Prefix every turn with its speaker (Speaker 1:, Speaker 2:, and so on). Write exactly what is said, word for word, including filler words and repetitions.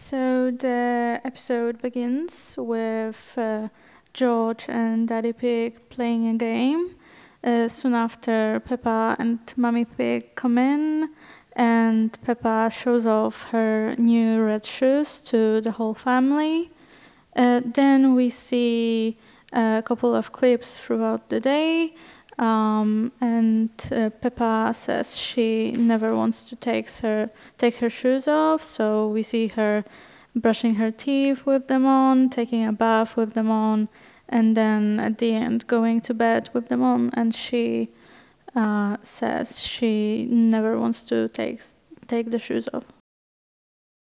Speaker 1: So the episode begins with uh, George and Daddy Pig playing a game. Uh, soon after, Peppa and Mummy Pig come in, and Peppa shows off her new red shoes to the whole family. Uh, then we see a couple of clips throughout the day, um, and uh, Peppa says she never wants to take her take her shoes off. So we see her brushing her teeth with them on, taking a bath with them on, and then at the end going to bed with them on. And she uh, says she never wants to take take the shoes off.